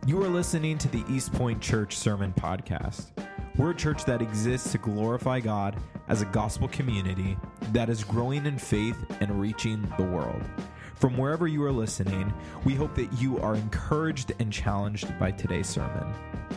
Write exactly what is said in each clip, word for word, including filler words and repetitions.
You are listening to the East Point Church Sermon Podcast. We're a church that exists to glorify God as a gospel community that is growing in faith and reaching the world. From wherever you are listening, we hope that you are encouraged and challenged by today's sermon.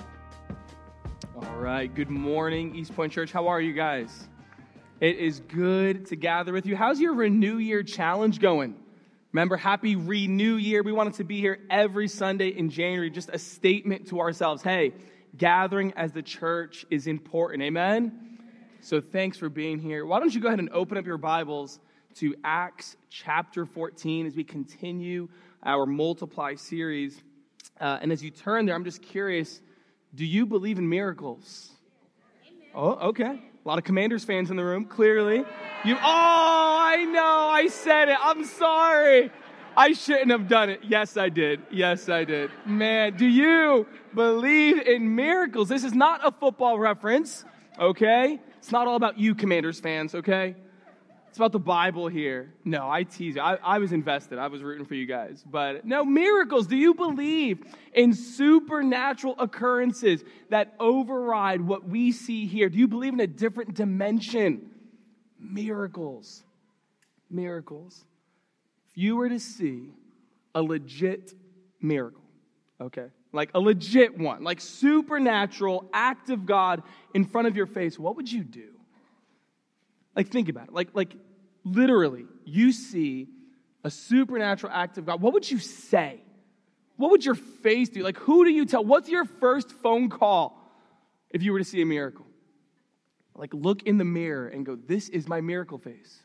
All right, good morning, East Point Church. How are you guys? It is good to gather with you. How's your Renew Year Challenge going? Remember, happy Renew Year. We wanted to be here every Sunday in January, just a statement to ourselves. Hey, gathering as the church is important. Amen? So thanks for being here. Why don't you go ahead and open up your Bibles to Acts chapter fourteen as we continue our Multiply series. Uh, and as you turn there, I'm just curious, do you believe in miracles? Amen. Oh, okay. A lot of Commanders fans in the room, clearly. You, oh, I know, I said it. I'm sorry. I shouldn't have done it. Yes, I did. Yes, I did. Man, do you believe in miracles? This is not a football reference, okay? It's not all about you, Commanders fans, okay? It's about the Bible here. No, I tease you. I, I was invested. I was rooting for you guys. But no, miracles. Do you believe in supernatural occurrences that override what we see here? Do you believe in a different dimension? Miracles. Miracles. If you were to see a legit miracle, okay, like a legit one, like supernatural act of God in front of your face, what would you do? Like, think about it. Like, like literally, you see a supernatural act of God. What would you say? What would your face do? Like, who do you tell? What's your first phone call if you were to see a miracle? Like, look in the mirror and go, this is my miracle face.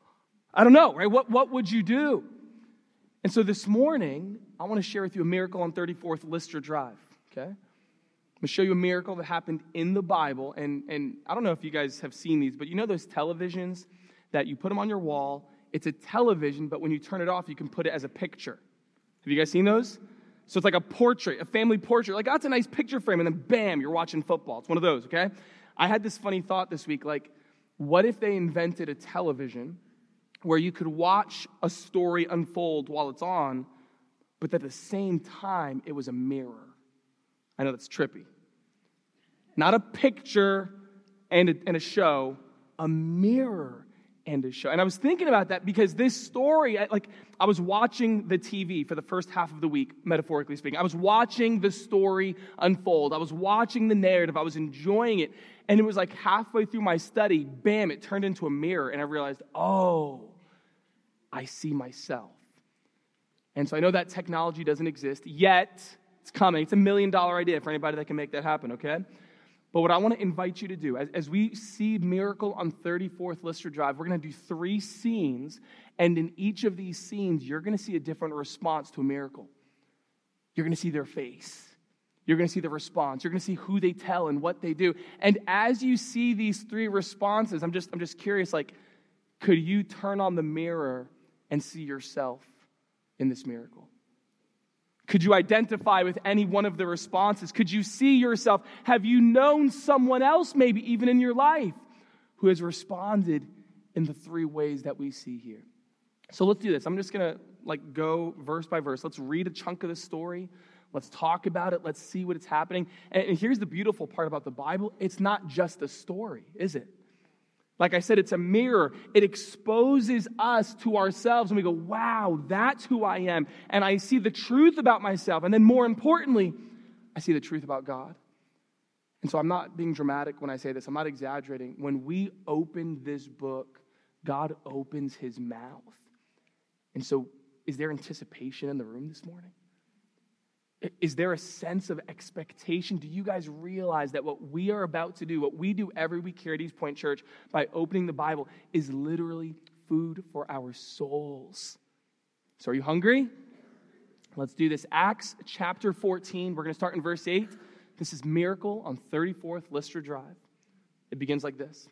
I don't know, right? What, what would you do? And so this morning, I want to share with you a miracle on thirty-fourth Lister Drive, okay? I'm going to show you a miracle that happened in the Bible, and, and I don't know if you guys have seen these, but you know those televisions that you put them on your wall? It's a television, but when you turn it off, you can put it as a picture. Have you guys seen those? So it's like a portrait, a family portrait. Like, oh, that's a nice picture frame, and then bam, you're watching football. It's one of those, okay? I had this funny thought this week, like, what if they invented a television where you could watch a story unfold while it's on, but at the same time, it was a mirror? I know that's trippy. Not a picture and a, and a show, a mirror and a show. And I was thinking about that because this story, I, like, I was watching the T V for the first half of the week, metaphorically speaking. I was watching the story unfold. I was watching the narrative. I was enjoying it. And it was like halfway through my study, bam, it turned into a mirror. And I realized, oh, I see myself. And so I know that technology doesn't exist yet. It's coming. It's a million dollar idea for anybody that can make that happen, okay? But what I want to invite you to do, as, as we see Miracle on thirty-fourth Lister Drive, we're going to do three scenes, and in each of these scenes, you're going to see a different response to a miracle. You're going to see their face. You're going to see the response. You're going to see who they tell and what they do. And as you see these three responses, I'm just, I'm just curious, like, could you turn on the mirror and see yourself in this miracle? Could you identify with any one of the responses? Could you see yourself? Have you known someone else, maybe even in your life, who has responded in the three ways that we see here? So let's do this. I'm just going to like go verse by verse. Let's read a chunk of the story. Let's talk about it. Let's see what is happening. And here's the beautiful part about the Bible. It's not just a story, is it? Like I said, it's a mirror. It exposes us to ourselves, and we go, wow, that's who I am. And I see the truth about myself. And then more importantly, I see the truth about God. And so I'm not being dramatic when I say this. I'm not exaggerating. When we open this book, God opens his mouth. And so is there anticipation in the room this morning? Is there a sense of expectation? Do you guys realize that what we are about to do, what we do every week here at East Point Church by opening the Bible, is literally food for our souls? So are you hungry? Let's do this. Acts chapter fourteen. We're going to start in verse eight. This is Miracle on thirty-fourth Lystra Drive. It begins like this.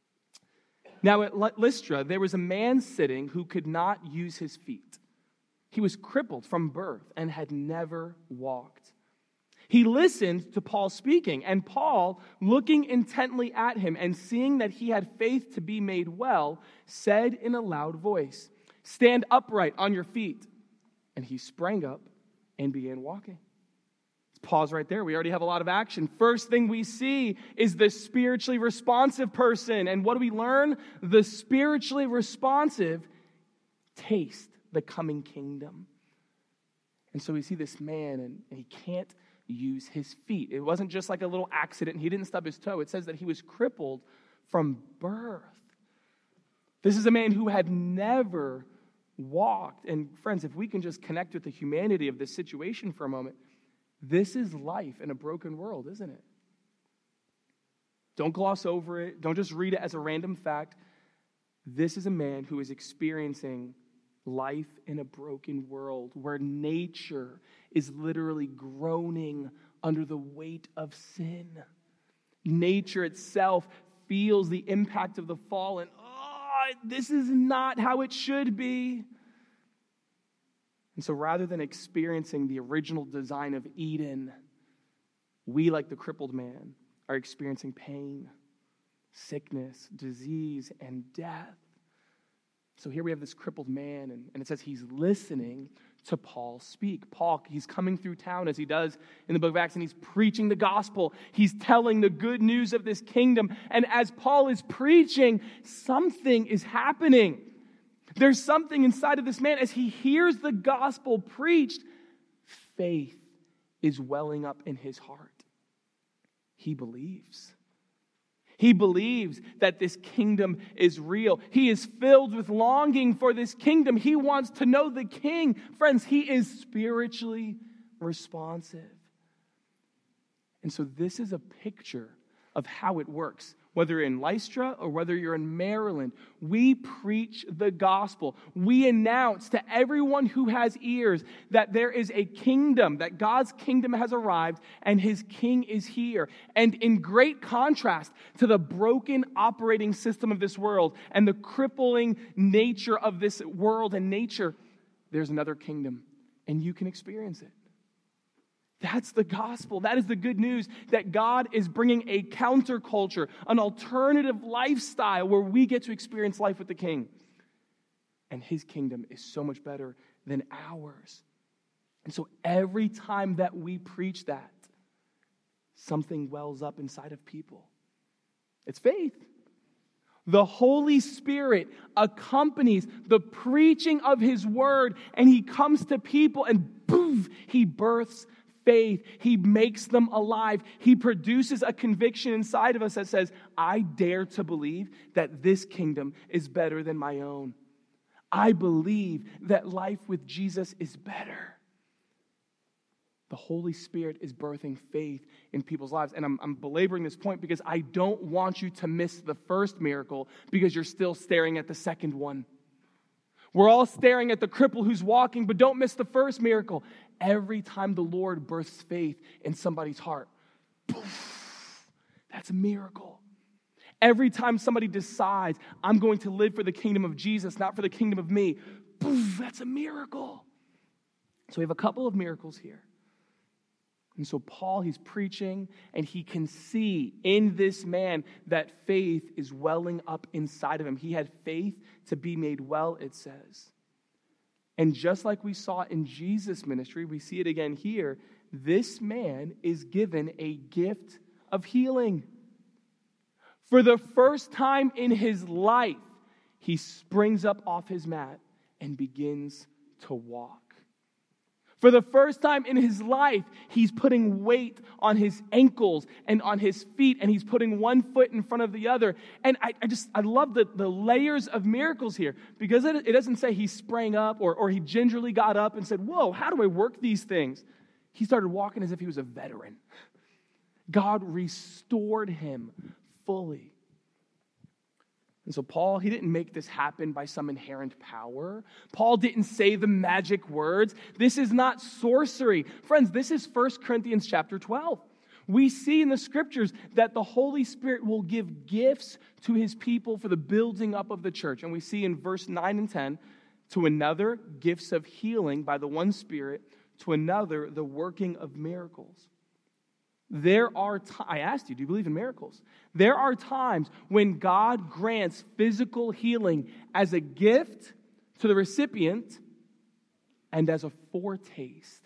Now at Lystra, there was a man sitting who could not use his feet. He was crippled from birth and had never walked. He listened to Paul speaking, and Paul, looking intently at him and seeing that he had faith to be made well, said in a loud voice, "Stand upright on your feet." And he sprang up and began walking. Pause right there. We already have a lot of action. First thing we see is the spiritually responsive person. And what do we learn? The spiritually responsive taste the coming kingdom. And so we see this man, and, and he can't use his feet. It wasn't just like a little accident. He didn't stub his toe. It says that he was crippled from birth. This is a man who had never walked. And friends, if we can just connect with the humanity of this situation for a moment, this is life in a broken world, isn't it? Don't gloss over it. Don't just read it as a random fact. This is a man who is experiencing life in a broken world where nature is literally groaning under the weight of sin. Nature itself feels the impact of the fall, and oh, this is not how it should be. And so rather than experiencing the original design of Eden, we, like the crippled man, are experiencing pain, sickness, disease, and death. So here we have this crippled man, and, and it says he's listening to Paul speak. Paul, he's coming through town as he does in the book of Acts, and he's preaching the gospel. He's telling the good news of this kingdom. And as Paul is preaching, something is happening. There's something inside of this man. As he hears the gospel preached, faith is welling up in his heart. He believes. He believes that this kingdom is real. He is filled with longing for this kingdom. He wants to know the king. Friends, he is spiritually responsive. And so this is a picture of how it works. Whether you're in Lystra or whether you're in Maryland, we preach the gospel. We announce to everyone who has ears that there is a kingdom, that God's kingdom has arrived and his king is here. And in great contrast to the broken operating system of this world and the crippling nature of this world and nature, there's another kingdom, and you can experience it. That's the gospel. That is the good news, that God is bringing a counterculture, an alternative lifestyle where we get to experience life with the King. And his kingdom is so much better than ours. And so every time that we preach that, something wells up inside of people. It's faith. The Holy Spirit accompanies the preaching of his word, and he comes to people and boom, he births faith. He makes them alive. He produces a conviction inside of us that says, I dare to believe that this kingdom is better than my own. I believe that life with Jesus is better. The Holy Spirit is birthing faith in people's lives. And I'm, I'm belaboring this point because I don't want you to miss the first miracle because you're still staring at the second one. We're all staring at the cripple who's walking, but don't miss the first miracle. Every time the Lord births faith in somebody's heart, poof, that's a miracle. Every time somebody decides, I'm going to live for the kingdom of Jesus, not for the kingdom of me, poof, that's a miracle. So we have a couple of miracles here. And so Paul, he's preaching, and he can see in this man that faith is welling up inside of him. He had faith to be made well, it says. And just like we saw in Jesus' ministry, we see it again here. This man is given a gift of healing. For the first time in his life, he springs up off his mat and begins to walk. For the first time in his life, he's putting weight on his ankles and on his feet, and he's putting one foot in front of the other. And I, I just, I love the, the layers of miracles here, because it, it doesn't say he sprang up or, or he gingerly got up and said, whoa, how do I work these things? He started walking as if he was a veteran. God restored him fully. And so Paul, he didn't make this happen by some inherent power. Paul didn't say the magic words. This is not sorcery. Friends, this is First Corinthians chapter twelve. We see in the scriptures that the Holy Spirit will give gifts to his people for the building up of the church. And we see in verse nine and ten, to another, gifts of healing by the one Spirit, to another, the working of miracles. There are t- I asked you, do you believe in miracles? There are times when God grants physical healing as a gift to the recipient and as a foretaste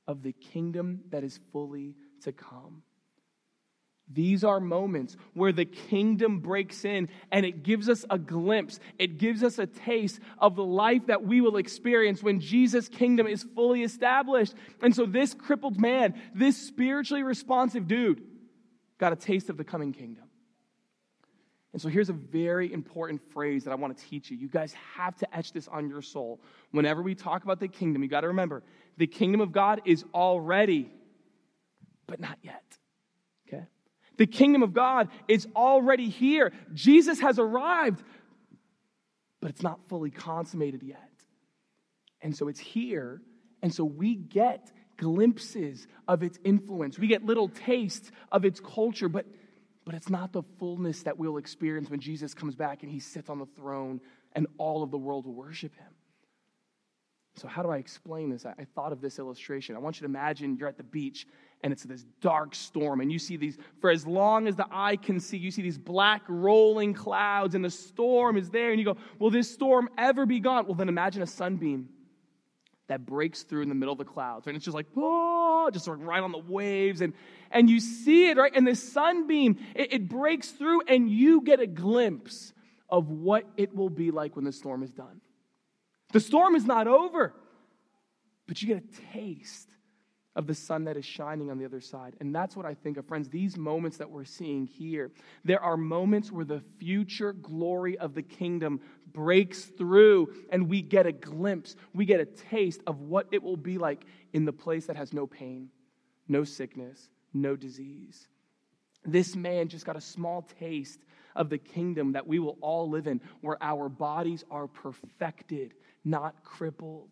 of the kingdom that is fully to come. These are moments where the kingdom breaks in and it gives us a glimpse. It gives us a taste of the life that we will experience when Jesus' kingdom is fully established. And so this crippled man, this spiritually responsive dude, got a taste of the coming kingdom. And so here's a very important phrase that I want to teach you. You guys have to etch this on your soul. Whenever we talk about the kingdom, you got to remember, the kingdom of God is already, but not yet. Okay? The kingdom of God is already here. Jesus has arrived, but it's not fully consummated yet. And so it's here, and so we get glimpses of its influence. We get little tastes of its culture, but, but it's not the fullness that we'll experience when Jesus comes back and he sits on the throne and all of the world will worship him. So how do I explain this? I, I thought of this illustration. I want you to imagine you're at the beach and it's this dark storm and you see these, for as long as the eye can see, you see these black rolling clouds and the storm is there and you go, will this storm ever be gone? Well, then imagine a sunbeam that breaks through in the middle of the clouds. And it's just like, oh, just sort of right on the waves. And, and you see it, right? And the sunbeam, it, it breaks through and you get a glimpse of what it will be like when the storm is done. The storm is not over, but you get a taste of the sun that is shining on the other side. And that's what I think of, friends, these moments that we're seeing here. There are moments where the future glory of the kingdom breaks through and we get a glimpse, we get a taste of what it will be like in the place that has no pain, no sickness, no disease. This man just got a small taste of the kingdom that we will all live in, where our bodies are perfected, not crippled.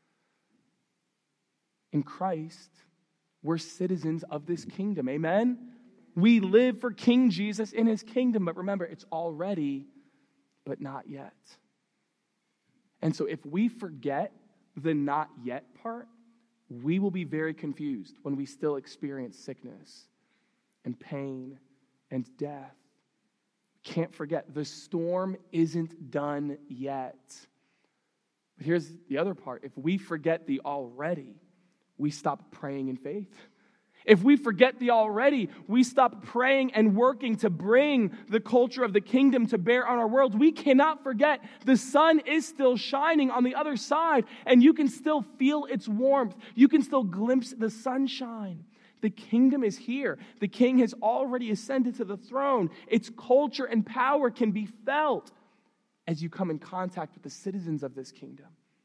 In Christ, we're citizens of this kingdom. Amen? We live for King Jesus in his kingdom. But remember, it's already, but not yet. And so if we forget the not yet part, we will be very confused when we still experience sickness and pain and death. Can't forget, the storm isn't done yet. But here's the other part. If we forget the already, we stop praying in faith. If we forget the already, we stop praying and working to bring the culture of the kingdom to bear on our world. We cannot forget the sun is still shining on the other side, and you can still feel its warmth. You can still glimpse the sunshine. The kingdom is here. The king has already ascended to the throne. Its culture and power can be felt as you come in contact with the citizens of this kingdom.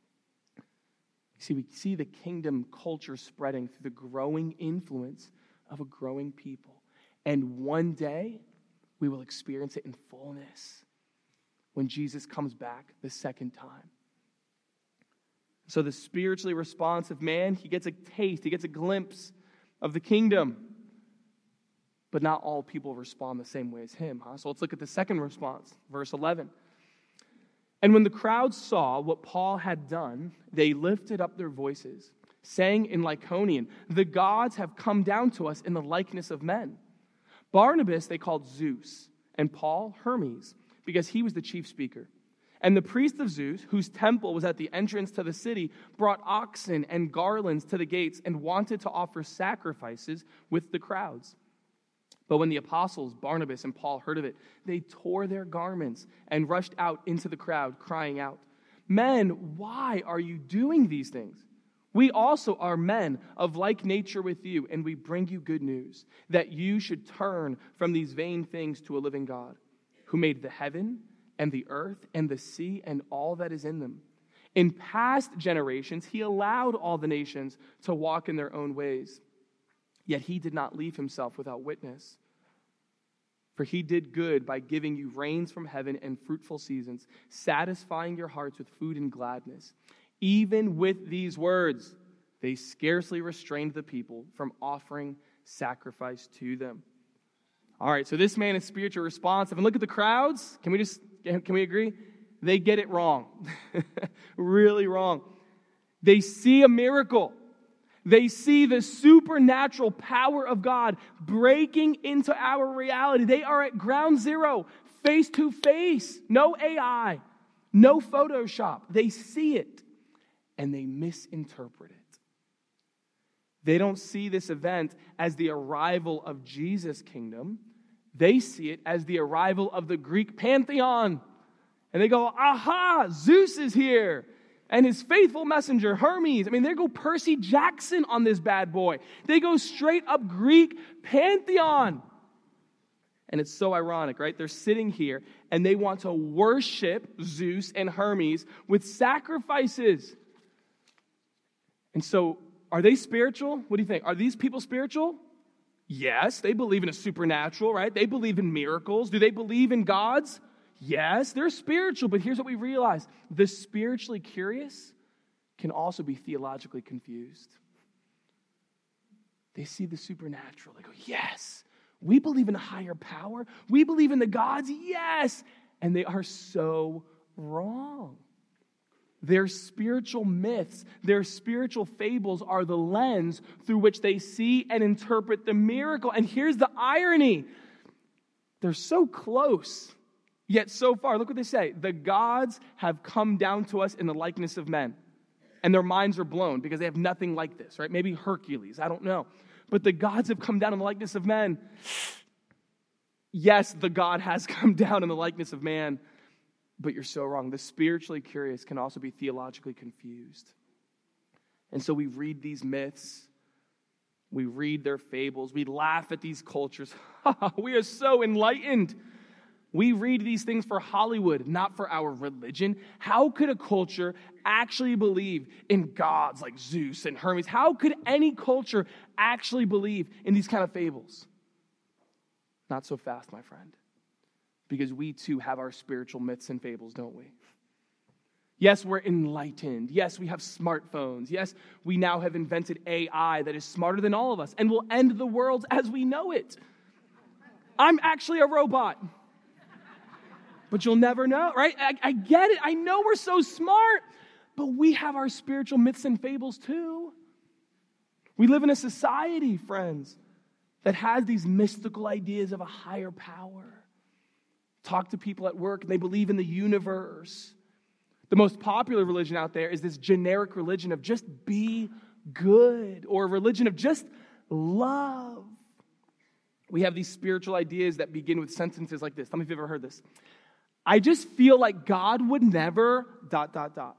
See, we see the kingdom culture spreading through the growing influence of a growing people. And one day, we will experience it in fullness when Jesus comes back the second time. So the spiritually responsive man, he gets a taste, he gets a glimpse of the kingdom. But not all people respond the same way as him. Huh? So let's look at the second response, verse eleven. And when the crowd saw what Paul had done, they lifted up their voices, saying in Lycaonian, "The gods have come down to us in the likeness of men." Barnabas they called Zeus, and Paul Hermes, because he was the chief speaker. And the priest of Zeus, whose temple was at the entrance to the city, brought oxen and garlands to the gates and wanted to offer sacrifices with the crowds. But when the apostles, Barnabas and Paul, heard of it, they tore their garments and rushed out into the crowd, crying out, "Men, why are you doing these things? We also are men of like nature with you, and we bring you good news, that you should turn from these vain things to a living God, who made the heaven and the earth and the sea and all that is in them. In past generations, he allowed all the nations to walk in their own ways. Yet he did not leave himself without witness. For he did good by giving you rains from heaven and fruitful seasons, satisfying your hearts with food and gladness. Even with these words, they scarcely restrained the people from offering sacrifice to them." All right, so this man is spiritually responsive. And look at the crowds. Can we just, can we agree? They get it wrong. Really wrong. They see a miracle. They see the supernatural power of God breaking into our reality. They are at ground zero, face to face. No A I, no Photoshop. They see it, and they misinterpret it. They don't see this event as the arrival of Jesus' kingdom. They see it as the arrival of the Greek pantheon. And they go, aha, Zeus is here. And his faithful messenger, Hermes. I mean, they go Percy Jackson on this bad boy. They go straight up Greek pantheon. And it's so ironic, right? They're sitting here and they want to worship Zeus and Hermes with sacrifices. And so, are they spiritual? What do you think? Are these people spiritual? Yes, they believe in a supernatural, right? They believe in miracles. Do they believe in gods? Yes, they're spiritual, but here's what we realize. The spiritually curious can also be theologically confused. They see the supernatural. They go, yes, we believe in a higher power. We believe in the gods, yes. And they are so wrong. Their spiritual myths, their spiritual fables are the lens through which they see and interpret the miracle. And here's the irony. They're so close, yet so far. Look what they say. The gods have come down to us in the likeness of men. And their minds are blown because they have nothing like this, right? Maybe Hercules, I don't know. But the gods have come down in the likeness of men. Yes, the God has come down in the likeness of man. But you're so wrong. The spiritually curious can also be theologically confused. And so we read these myths. We read their fables. We laugh at these cultures. We are so enlightened. We read these things for Hollywood, not for our religion. How could a culture actually believe in gods like Zeus and Hermes? How could any culture actually believe in these kind of fables? Not so fast, my friend. Because we too have our spiritual myths and fables, don't we? Yes, we're enlightened. Yes, we have smartphones. Yes, we now have invented A I that is smarter than all of us and will end the world as we know it. I'm actually a robot. But you'll never know, right? I, I get it. I know we're so smart, but we have our spiritual myths and fables too. We live in a society, friends, that has these mystical ideas of a higher power. Talk to people at work, and they believe in the universe. The most popular religion out there is this generic religion of just be good, or a religion of just love. We have these spiritual ideas that begin with sentences like this. Tell me if you've ever heard this. I just feel like God would never, dot, dot, dot.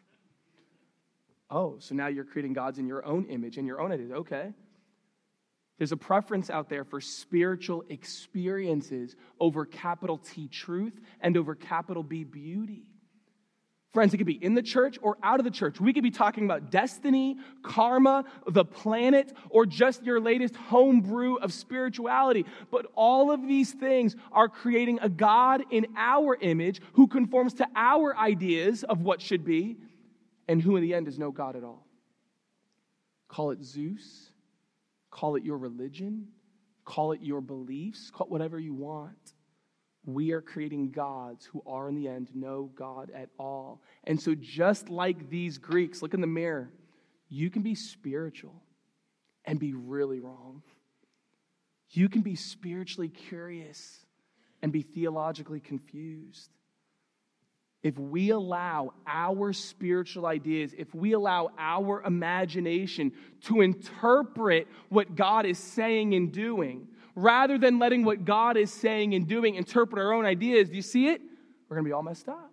Oh, so now you're creating gods in your own image, in your own ideas. Okay. There's a preference out there for spiritual experiences over capital T truth and over capital B beauty. Friends, it could be in the church or out of the church. We could be talking about destiny, karma, the planet, or just your latest homebrew of spirituality. But all of these things are creating a God in our image who conforms to our ideas of what should be and who in the end is no God at all. Call it Zeus. Call it your religion, call it your beliefs, call it whatever you want. We are creating gods who are in the end no God at all. And so just like these Greeks, look in the mirror, you can be spiritual and be really wrong. You can be spiritually curious and be theologically confused. If we allow our spiritual ideas, if we allow our imagination to interpret what God is saying and doing, rather than letting what God is saying and doing interpret our own ideas, do you see it? We're going to be all messed up.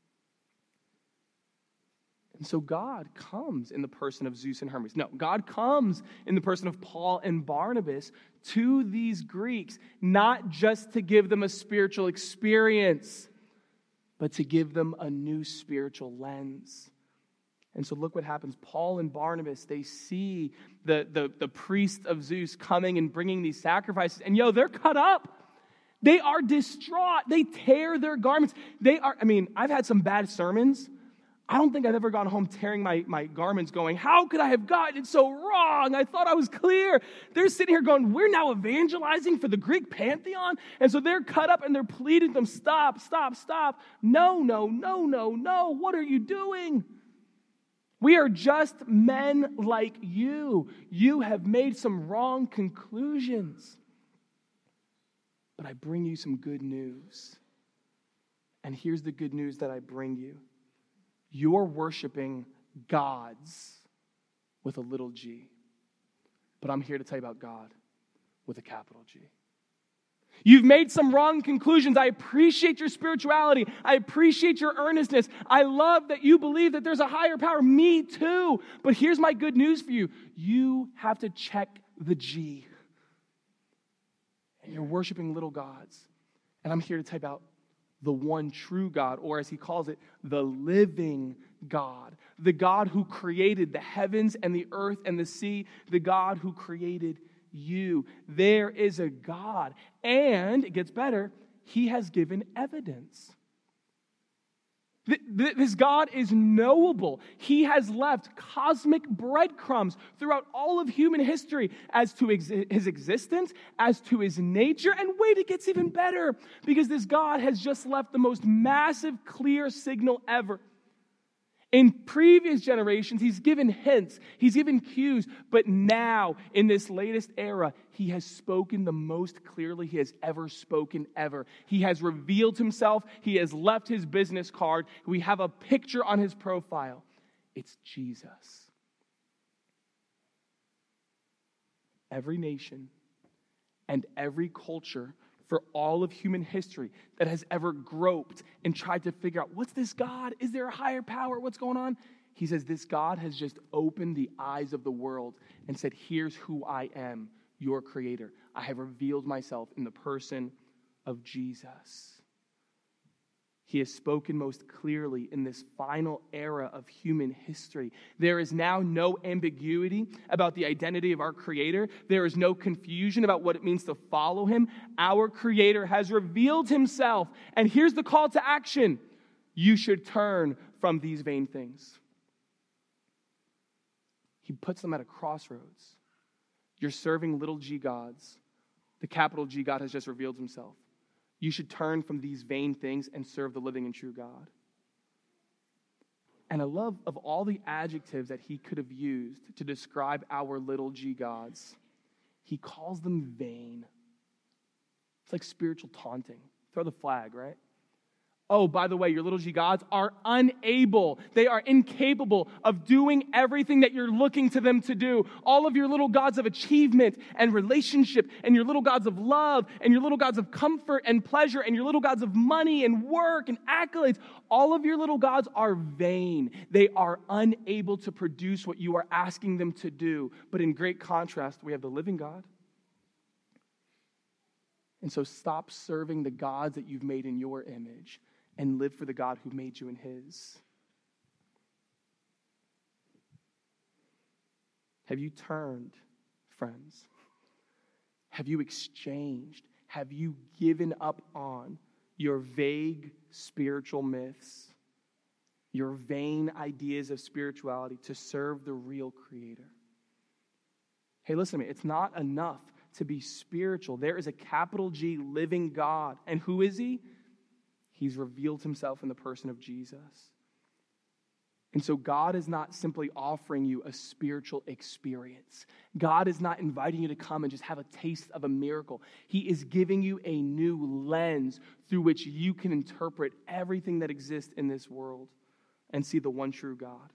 And so God comes in the person of Zeus and Hermes. No, God comes in the person of Paul and Barnabas to these Greeks, not just to give them a spiritual experience, but to give them a new spiritual lens. And so look what happens. Paul and Barnabas, they see the, the, the priest of Zeus coming and bringing these sacrifices. And yo, they're cut up. They are distraught. They tear their garments. They are, I mean, I've had some bad sermons. I don't think I've ever gone home tearing my, my garments going, how could I have gotten it so wrong? I thought I was clear. They're sitting here going, we're now evangelizing for the Greek pantheon? And so they're cut up and they're pleading them, stop, stop, stop. No, no, no, no, no. What are you doing? We are just men like you. You have made some wrong conclusions. But I bring you some good news. And here's the good news that I bring you. You're worshiping gods with a little g. But I'm here to tell you about God with a capital G. You've made some wrong conclusions. I appreciate your spirituality. I appreciate your earnestness. I love that you believe that there's a higher power. Me too. But here's my good news for you. You have to check the G. And you're worshiping little gods. And I'm here to tell you about the one true God, or as he calls it, the living God. The God who created the heavens and the earth and the sea. The God who created you. There is a God. And it gets better, he has given evidence. This God is knowable. He has left cosmic breadcrumbs throughout all of human history as to his existence, as to his nature. And wait, it gets even better, because this God has just left the most massive, clear signal ever. In previous generations, he's given hints, he's given cues, but now, in this latest era, he has spoken the most clearly he has ever spoken ever. He has revealed himself, he has left his business card, we have a picture on his profile. It's Jesus. Every nation and every culture for all of human history that has ever groped and tried to figure out, what's this God? Is there a higher power? What's going on? He says, this God has just opened the eyes of the world and said, here's who I am, your creator. I have revealed myself in the person of Jesus. He has spoken most clearly in this final era of human history. There is now no ambiguity about the identity of our Creator. There is no confusion about what it means to follow Him. Our Creator has revealed Himself. And here's the call to action. You should turn from these vain things. He puts them at a crossroads. You're serving little g gods. The capital G God has just revealed Himself. You should turn from these vain things and serve the living and true God. And I love, of all the adjectives that he could have used to describe our little g gods, he calls them vain. It's like spiritual taunting. Throw the flag, right? Oh, by the way, your little g gods are unable. They are incapable of doing everything that you're looking to them to do. All of your little gods of achievement and relationship, and your little gods of love, and your little gods of comfort and pleasure, and your little gods of money and work and accolades, all of your little gods are vain. They are unable to produce what you are asking them to do. But in great contrast, we have the living God. And so stop serving the gods that you've made in your image and live for the God who made you in His. Have you turned, friends? Have you exchanged? Have you given up on your vague spiritual myths, your vain ideas of spirituality to serve the real Creator? Hey, listen to me. It's not enough to be spiritual. There is a capital G living God. And who is He? He's revealed Himself in the person of Jesus. And so God is not simply offering you a spiritual experience. God is not inviting you to come and just have a taste of a miracle. He is giving you a new lens through which you can interpret everything that exists in this world and see the one true God.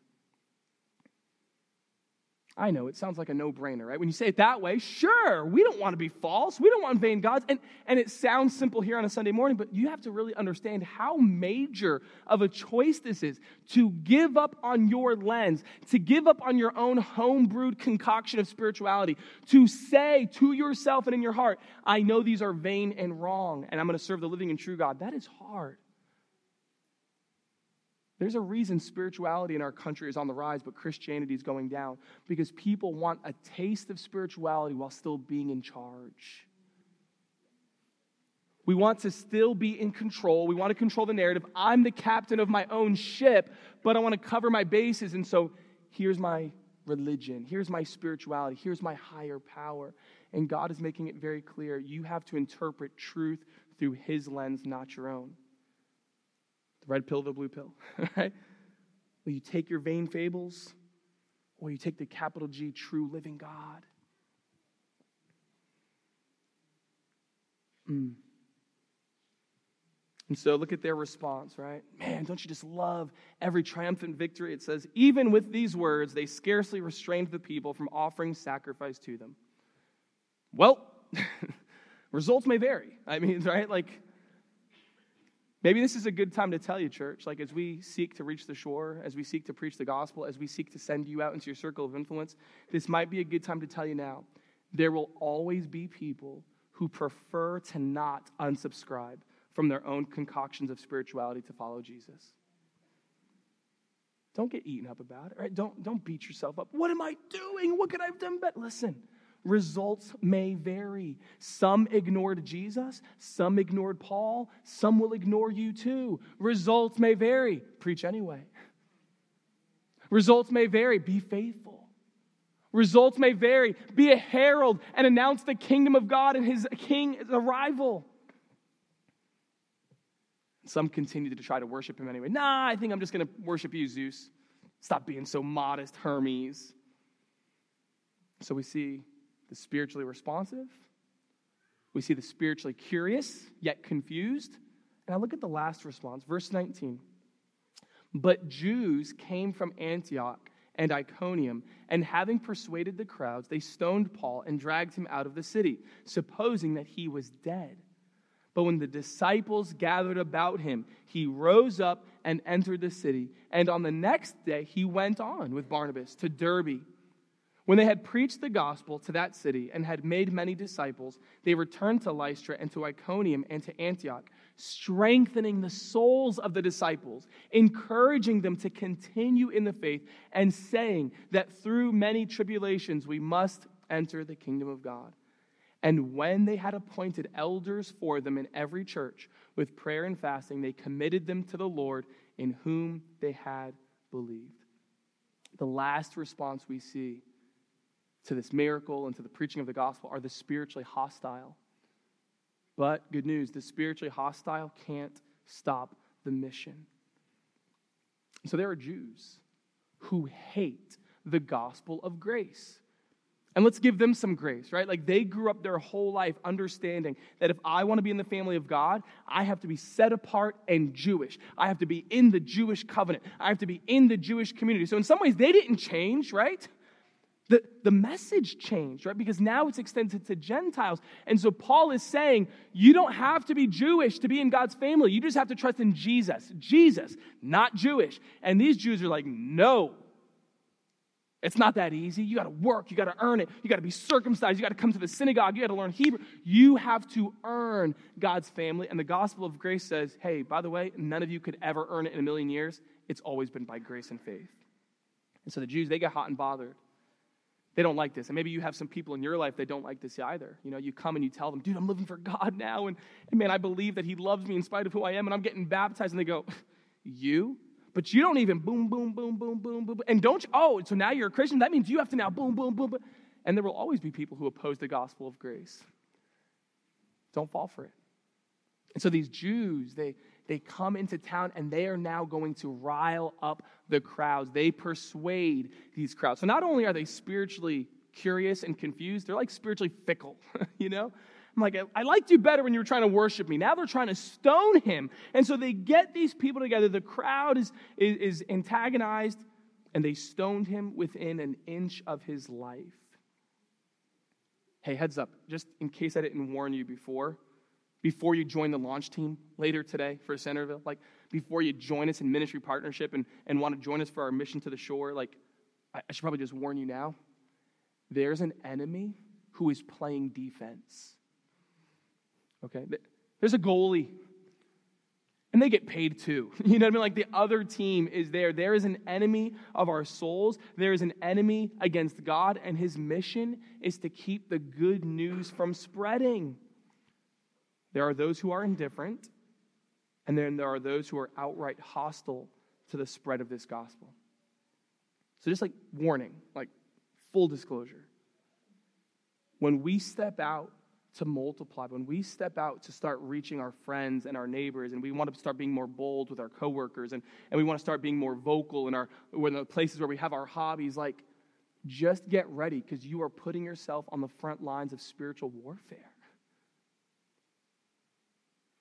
I know, it sounds like a no-brainer, right? When you say it that way, sure, we don't want to be false. We don't want vain gods. And, and it sounds simple here on a Sunday morning, but you have to really understand how major of a choice this is to give up on your lens, to give up on your own home-brewed concoction of spirituality, to say to yourself and in your heart, I know these are vain and wrong, and I'm going to serve the living and true God. That is hard. There's a reason spirituality in our country is on the rise, but Christianity is going down, because people want a taste of spirituality while still being in charge. We want to still be in control. We want to control the narrative. I'm the captain of my own ship, but I want to cover my bases. And so here's my religion. Here's my spirituality. Here's my higher power. And God is making it very clear. You have to interpret truth through His lens, not your own. The red pill, the blue pill, right? Will you take your vain fables, or you take the capital G, true living God? Mm. And so look at their response, right? Man, don't you just love every triumphant victory? It says, even with these words, they scarcely restrained the people from offering sacrifice to them. Well, results may vary. I mean, right? Like, maybe this is a good time to tell you, church, like as we seek to reach the shore, as we seek to preach the gospel, as we seek to send you out into your circle of influence, this might be a good time to tell you now. There will always be people who prefer to not unsubscribe from their own concoctions of spirituality to follow Jesus. Don't get eaten up about it, right? Don't, don't beat yourself up. What am I doing? What could I have done better? Listen, results may vary. Some ignored Jesus. Some ignored Paul. Some will ignore you too. Results may vary. Preach anyway. Results may vary. Be faithful. Results may vary. Be a herald and announce the kingdom of God and his king's arrival. Some continue to try to worship him anyway. Nah, I think I'm just going to worship you, Zeus. Stop being so modest, Hermes. So we see the spiritually responsive. We see the spiritually curious, yet confused. And I look at the last response, verse nineteen. But Jews came from Antioch and Iconium, and having persuaded the crowds, they stoned Paul and dragged him out of the city, supposing that he was dead. But when the disciples gathered about him, he rose up and entered the city. And on the next day, he went on with Barnabas to Derbe. When they had preached the gospel to that city and had made many disciples, they returned to Lystra and to Iconium and to Antioch, strengthening the souls of the disciples, encouraging them to continue in the faith, and saying that through many tribulations we must enter the kingdom of God. And when they had appointed elders for them in every church, with prayer and fasting, they committed them to the Lord in whom they had believed. The last response we see to this miracle and to the preaching of the gospel are the spiritually hostile. But good news, the spiritually hostile can't stop the mission. So there are Jews who hate the gospel of grace. And let's give them some grace, right? Like they grew up their whole life understanding that if I want to be in the family of God, I have to be set apart and Jewish. I have to be in the Jewish covenant. I have to be in the Jewish community. So in some ways, they didn't change, right? The, the message changed, right? Because now it's extended to Gentiles. And so Paul is saying, you don't have to be Jewish to be in God's family. You just have to trust in Jesus. Jesus, not Jewish. And these Jews are like, no. It's not that easy. You got to work. You got to earn it. You got to be circumcised. You got to come to the synagogue. You got to learn Hebrew. You have to earn God's family. And the gospel of grace says, hey, by the way, none of you could ever earn it in a million years. It's always been by grace and faith. And so the Jews, they get hot and bothered. They don't like this. And maybe you have some people in your life that don't like this either. You know, you come and you tell them, dude, I'm living for God now. And, and man, I believe that he loves me in spite of who I am. And I'm getting baptized. And they go, you? But you don't even boom, boom, boom, boom, boom, boom. And don't you, oh, so now you're a Christian? That means you have to now boom, boom, boom, boom. And there will always be people who oppose the gospel of grace. Don't fall for it. And so these Jews, they, they come into town and they are now going to rile up the crowds. They persuade these crowds. So not only are they spiritually curious and confused, they're like spiritually fickle, you know? I'm like, I liked you better when you were trying to worship me. Now they're trying to stone him. And so they get these people together. The crowd is, is, is antagonized, and they stoned him within an inch of his life. Hey, heads up, just in case I didn't warn you before, before you join the launch team later today for Centerville, like before you join us in ministry partnership and, and want to join us for our mission to the shore, like I, I should probably just warn you now, there's an enemy who is playing defense. Okay, there's a goalie, and they get paid too. You know what I mean? Like the other team is there. There is an enemy of our souls. There is an enemy against God, and his mission is to keep the good news from spreading. There are those who are indifferent, and then there are those who are outright hostile to the spread of this gospel. So just like warning, like full disclosure. When we step out to multiply, when we step out to start reaching our friends and our neighbors, and we want to start being more bold with our coworkers, and, and we want to start being more vocal in our in the places where we have our hobbies, like just get ready because you are putting yourself on the front lines of spiritual warfare.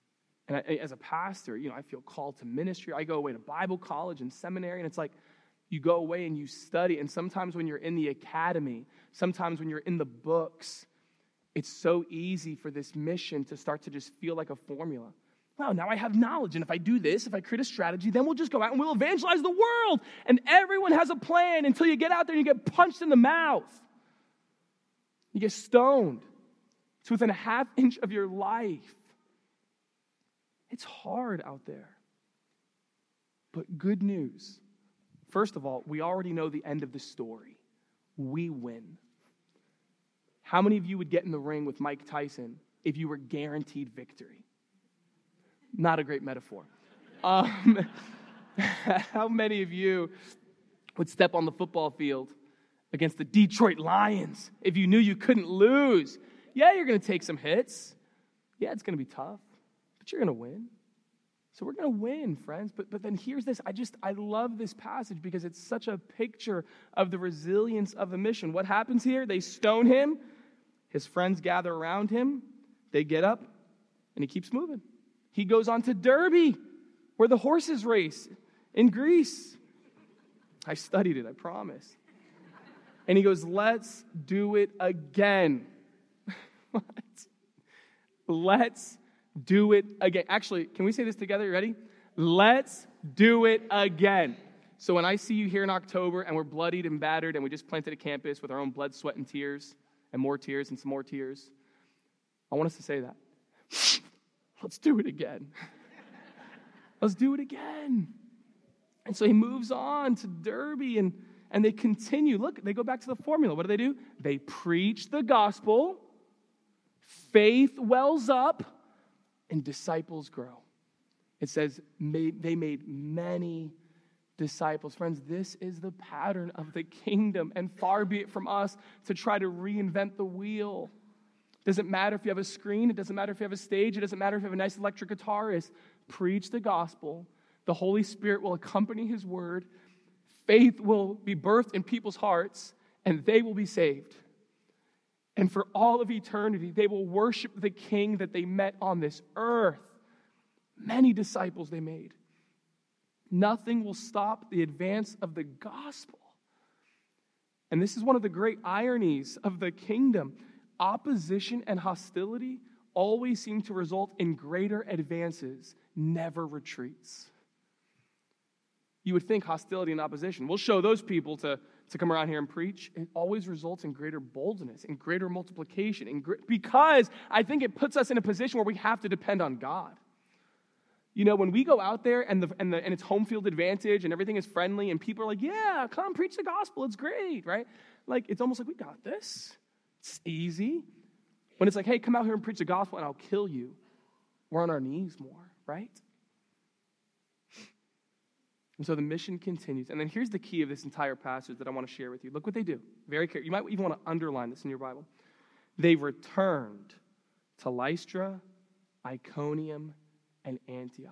And I, as a pastor, you know, I feel called to ministry. I go away to Bible college and seminary, and it's like you go away and you study. And sometimes when you're in the academy, sometimes when you're in the books, it's so easy for this mission to start to just feel like a formula. Well, now I have knowledge, and if I do this, if I create a strategy, then we'll just go out and we'll evangelize the world. And everyone has a plan until you get out there and you get punched in the mouth. You get stoned. It's within a half inch of your life. It's hard out there. But good news. First of all, we already know the end of the story. We win. How many of you would get in the ring with Mike Tyson if you were guaranteed victory? Not a great metaphor. Um, how many of you would step on the football field against the Detroit Lions if you knew you couldn't lose? Yeah, you're going to take some hits. Yeah, it's going to be tough, but you're going to win. So we're going to win, friends. But but then here's this. I just, I love this passage because it's such a picture of the resilience of the mission. What happens here? They stone him. His friends gather around him. They get up, and he keeps moving. He goes on to Derby, where the horses race in Greece. I studied it, I promise. And he goes, let's do it again. What? Let's do it again. Actually, can we say this together? You ready? Let's do it again. So when I see you here in October and we're bloodied and battered and we just planted a campus with our own blood, sweat, and tears, and more tears and some more tears, I want us to say that. Let's do it again. Let's do it again. And so he moves on to Derby, and, and they continue. Look, they go back to the formula. What do they do? They preach the gospel, faith wells up, and disciples grow. It says they made many disciples. Friends, this is the pattern of the kingdom, and far be it from us to try to reinvent the wheel. It doesn't matter if you have a screen. It doesn't matter if you have a stage. It doesn't matter if you have a nice electric guitarist. Preach the gospel. The Holy Spirit will accompany his word. Faith will be birthed in people's hearts, and they will be saved. And for all of eternity, they will worship the King that they met on this earth. Many disciples they made. Nothing will stop the advance of the gospel. And this is one of the great ironies of the kingdom. Opposition and hostility always seem to result in greater advances, never retreats. You would think hostility and opposition, we'll show those people to, to come around here and preach. It always results in greater boldness and greater multiplication. And gr- because I think it puts us in a position where we have to depend on God. You know, when we go out there and, the, and, the, and it's home field advantage and everything is friendly and people are like, yeah, come preach the gospel, it's great, right? Like, it's almost like, we got this. It's easy. When it's like, hey, come out here and preach the gospel and I'll kill you, we're on our knees more, right? And so the mission continues. And then here's the key of this entire passage that I want to share with you. Look what they do. Very careful. You might even want to underline this in your Bible. They returned to Lystra, Iconium, and Antioch.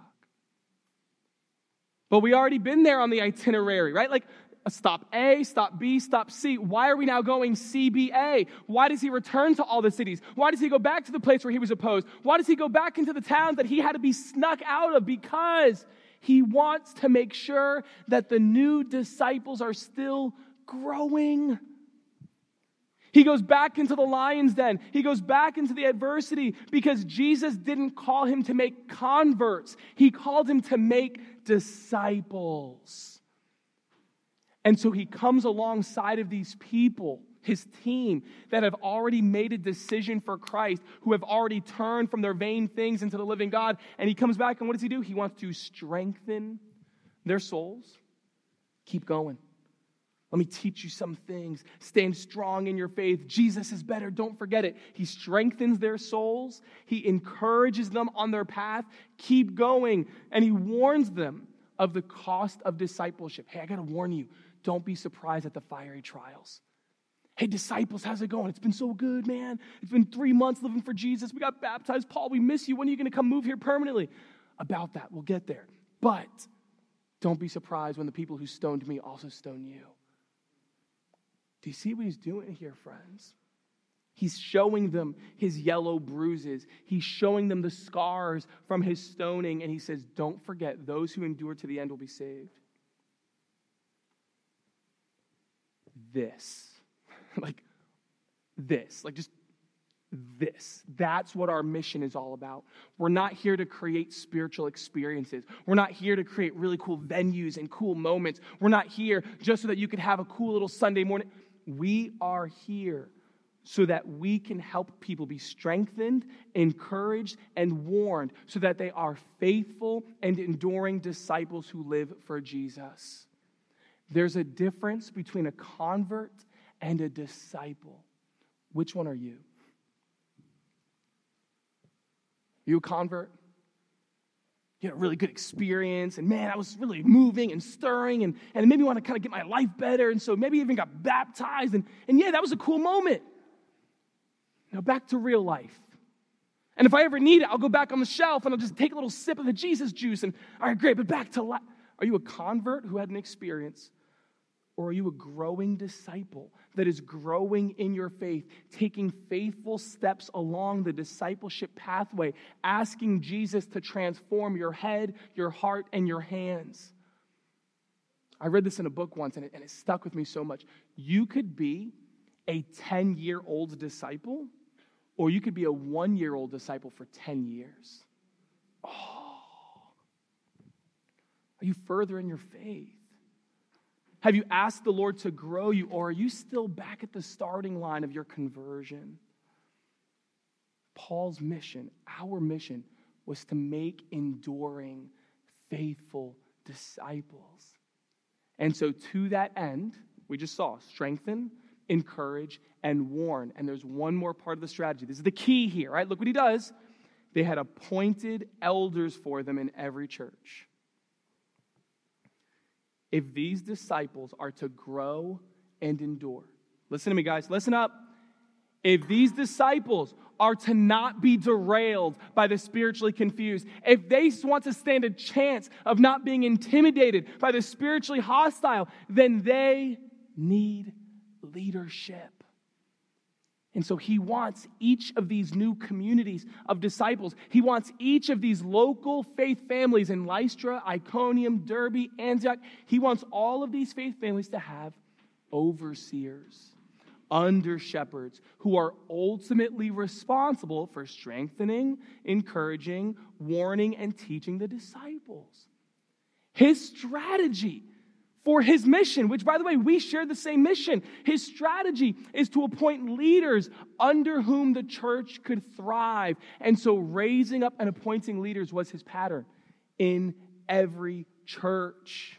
But we already been there on the itinerary, right? Like, stop A, stop B, stop C. Why are we now going C B A? Why does he return to all the cities? Why does he go back to the place where he was opposed? Why does he go back into the towns that he had to be snuck out of? Because he wants to make sure that the new disciples are still growing. He goes back into the lion's den. He goes back into the adversity because Jesus didn't call him to make converts. He called him to make disciples. And so he comes alongside of these people, his team, that have already made a decision for Christ, who have already turned from their vain things into the living God. And he comes back, and what does he do? He wants to strengthen their souls. Keep going. Let me teach you some things. Stand strong in your faith. Jesus is better. Don't forget it. He strengthens their souls. He encourages them on their path. Keep going. And he warns them of the cost of discipleship. Hey, I got to warn you. Don't be surprised at the fiery trials. Hey, disciples, how's it going? It's been so good, man. It's been three months living for Jesus. We got baptized. Paul, we miss you. When are you going to come move here permanently? About that, we'll get there. But don't be surprised when the people who stoned me also stone you. Do you see what he's doing here, friends? He's showing them his yellow bruises. He's showing them the scars from his stoning. And he says, don't forget, those who endure to the end will be saved. This, like this, like just this. That's what our mission is all about. We're not here to create spiritual experiences. We're not here to create really cool venues and cool moments. We're not here just so that you could have a cool little Sunday morning. We are here so that we can help people be strengthened, encouraged, and warned so that they are faithful and enduring disciples who live for Jesus. There's a difference between a convert and a disciple. Which one are you? You a convert? You had a really good experience, and man, I was really moving and stirring, and, and it made me want to kind of get my life better, and so maybe even got baptized, and, and yeah, that was a cool moment. Now back to real life. And if I ever need it, I'll go back on the shelf, and I'll just take a little sip of the Jesus juice, and all right, great, but back to life. Are you a convert who had an experience? Or are you a growing disciple that is growing in your faith, taking faithful steps along the discipleship pathway, asking Jesus to transform your head, your heart, and your hands? I read this in a book once, and it, and it stuck with me so much. You could be a ten-year-old disciple, or you could be a one-year-old disciple for ten years. Oh. Are you further in your faith? Have you asked the Lord to grow you, or are you still back at the starting line of your conversion? Paul's mission, our mission, was to make enduring, faithful disciples. And so to that end, we just saw strengthen, encourage, and warn. And there's one more part of the strategy. This is the key here, right? Look what he does. They had appointed elders for them in every church. If these disciples are to grow and endure, listen to me, guys, listen up. If these disciples are to not be derailed by the spiritually confused, if they want to stand a chance of not being intimidated by the spiritually hostile, then they need leadership. And so he wants each of these new communities of disciples, he wants each of these local faith families in Lystra, Iconium, Derbe, Antioch, he wants all of these faith families to have overseers, under shepherds, who are ultimately responsible for strengthening, encouraging, warning, and teaching the disciples. His strategy for his mission, which, by the way, we share the same mission. His strategy is to appoint leaders under whom the church could thrive. And so raising up and appointing leaders was his pattern in every church.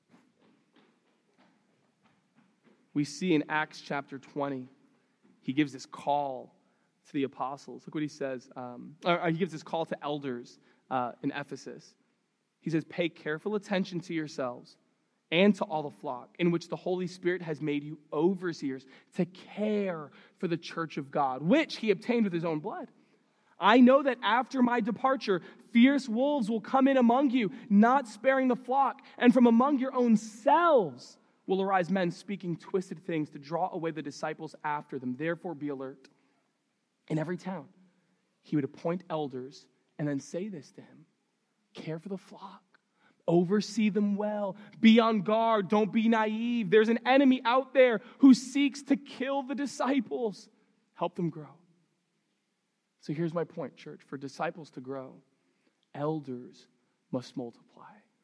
We see in Acts chapter twenty, he gives this call to the apostles. Look what he says. Um, or he gives this call to elders uh, in Ephesus. He says, pay careful attention to yourselves and to all the flock, in which the Holy Spirit has made you overseers to care for the church of God, which he obtained with his own blood. I know that after my departure, fierce wolves will come in among you, not sparing the flock, and from among your own selves will arise men speaking twisted things to draw away the disciples after them. Therefore be alert. In every town, he would appoint elders and then say this to him, care for the flock. Oversee them well. Be on guard. Don't be naive. There's an enemy out there who seeks to kill the disciples. Help them grow. So here's my point, church. For disciples to grow, elders must multiply.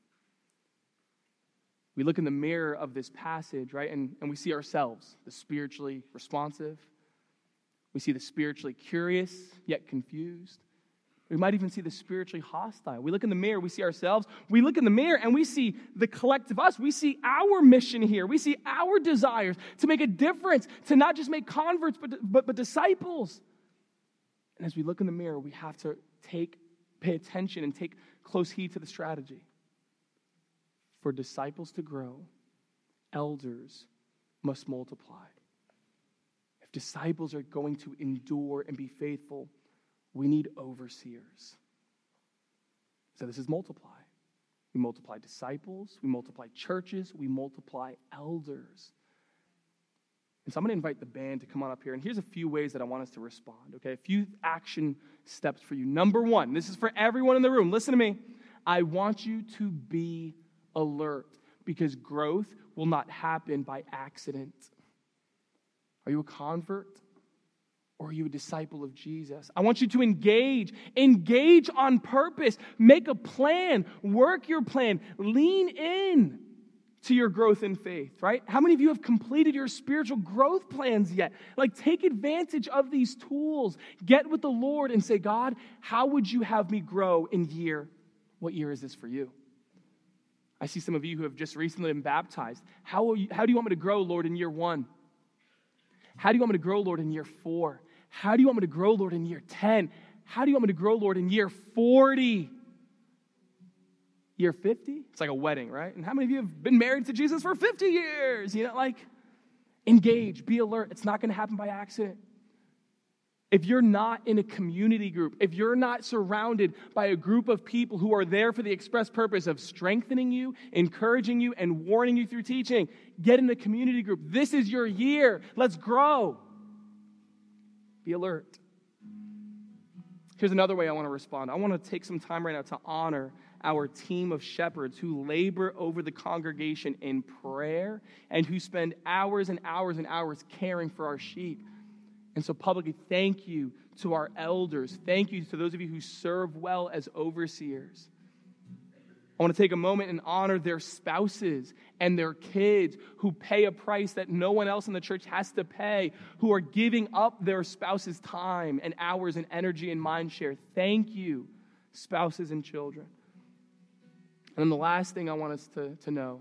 We look in the mirror of this passage, right, and, and we see ourselves, the spiritually responsive. We see the spiritually curious, yet confused. We might even see the spiritually hostile. We look in the mirror, we see ourselves. We look in the mirror and we see the collective us. We see our mission here. We see our desires to make a difference, to not just make converts, but, but, but disciples. And as we look in the mirror, we have to take, pay attention and take close heed to the strategy. For disciples to grow, elders must multiply. If disciples are going to endure and be faithful, we need overseers. So this is multiply. We multiply disciples, we multiply churches, we multiply elders. And so I'm going to invite the band to come on up here. And here's a few ways that I want us to respond, okay? A few action steps for you. Number one, this is for everyone in the room. Listen to me. I want you to be alert because growth will not happen by accident. Are you a convert? Or are you a disciple of Jesus? I want you to engage. Engage on purpose. Make a plan. Work your plan. Lean in to your growth in faith, right? How many of you have completed your spiritual growth plans yet? Like, take advantage of these tools. Get with the Lord and say, God, how would you have me grow in year? What year is this for you? I see some of you who have just recently been baptized. How, will you, how do you want me to grow, Lord, in year one? How do you want me to grow, Lord, in year four? How do you want me to grow, Lord, in year ten? How do you want me to grow, Lord, in year forty? Year fifty? It's like a wedding, right? And how many of you have been married to Jesus for fifty years? You know, like, engage, be alert. It's not going to happen by accident. If you're not in a community group, if you're not surrounded by a group of people who are there for the express purpose of strengthening you, encouraging you, and warning you through teaching, get in a community group. This is your year. Let's grow. Be alert. Here's another way I want to respond. I want to take some time right now to honor our team of shepherds who labor over the congregation in prayer and who spend hours and hours and hours caring for our sheep. And so publicly, thank you to our elders. Thank you to those of you who serve well as overseers. I want to take a moment and honor their spouses and their kids who pay a price that no one else in the church has to pay, who are giving up their spouses' time and hours and energy and mind share. Thank you, spouses and children. And then the last thing I want us to, to know,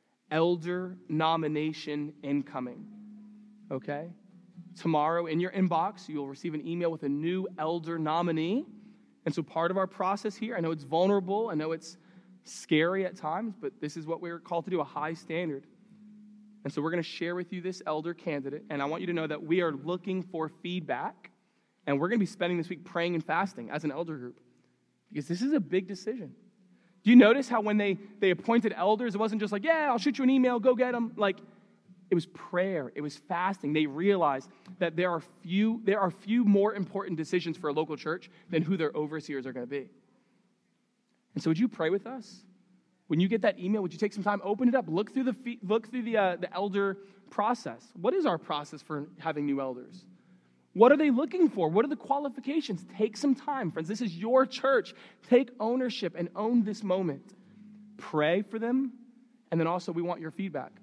elder nomination incoming, okay? Tomorrow in your inbox, you'll receive an email with a new elder nominee. And so part of our process here, I know it's vulnerable, I know it's scary at times, but this is what we're called to do, a high standard. And so we're going to share with you this elder candidate, and I want you to know that we are looking for feedback, and we're going to be spending this week praying and fasting as an elder group, because this is a big decision. Do you notice how when they, they appointed elders, it wasn't just like, yeah, I'll shoot you an email, go get them. Like, it was prayer, it was fasting. They realized that there are few, there are few more important decisions for a local church than who their overseers are going to be. And so would you pray with us? When you get that email, would you take some time, open it up, look through the look through the uh, the elder process. What is our process for having new elders? What are they looking for? What are the qualifications? Take some time, friends. This is your church. Take ownership and own this moment. Pray for them, and then also we want your feedback.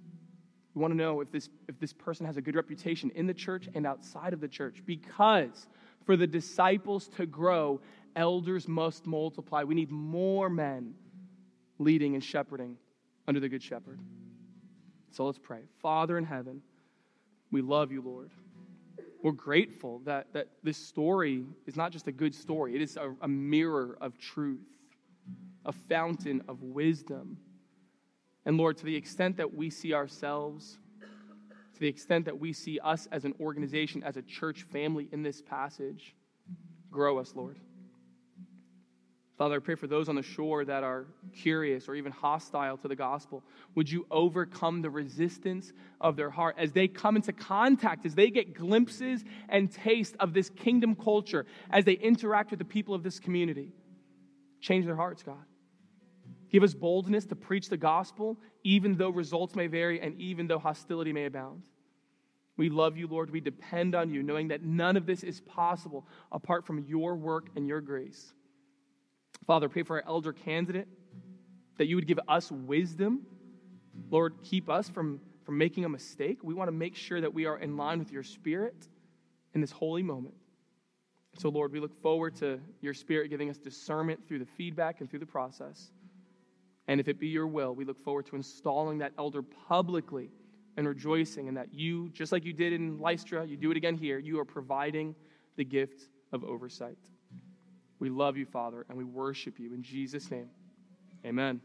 We want to know if this if this person has a good reputation in the church and outside of the church, because for the disciples to grow, elders must multiply. We need more men leading and shepherding under the Good Shepherd. So let's pray. Father in heaven, we love you, Lord. We're grateful that, that this story is not just a good story. It is a, a mirror of truth, a fountain of wisdom. And Lord, to the extent that we see ourselves, to the extent that we see us as an organization, as a church family in this passage, grow us, Lord. Father, I pray for those on the shore that are curious or even hostile to the gospel. Would you overcome the resistance of their heart as they come into contact, as they get glimpses and taste of this kingdom culture, as they interact with the people of this community? Change their hearts, God. Give us boldness to preach the gospel, even though results may vary and even though hostility may abound. We love you, Lord. We depend on you, knowing that none of this is possible apart from your work and your grace. Father, pray for our elder candidate, that you would give us wisdom. Lord, keep us from, from making a mistake. We want to make sure that we are in line with your Spirit in this holy moment. So, Lord, we look forward to your Spirit giving us discernment through the feedback and through the process. And if it be your will, we look forward to installing that elder publicly and rejoicing in that you, just like you did in Lystra, you do it again here, you are providing the gift of oversight. We love you, Father, and we worship you in Jesus' name. Amen.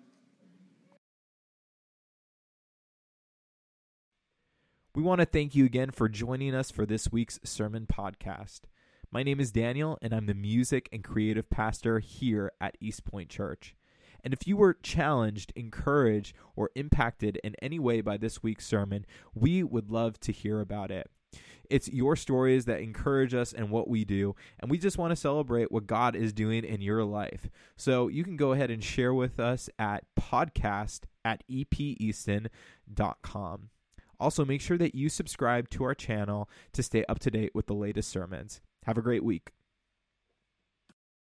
We want to thank you again for joining us for this week's sermon podcast. My name is Daniel, and I'm the music and creative pastor here at East Point Church. And if you were challenged, encouraged, or impacted in any way by this week's sermon, we would love to hear about it. It's your stories that encourage us in what we do, and we just want to celebrate what God is doing in your life. So you can go ahead and share with us at podcast at e p easton dot com. Also, make sure that you subscribe to our channel to stay up to date with the latest sermons. Have a great week.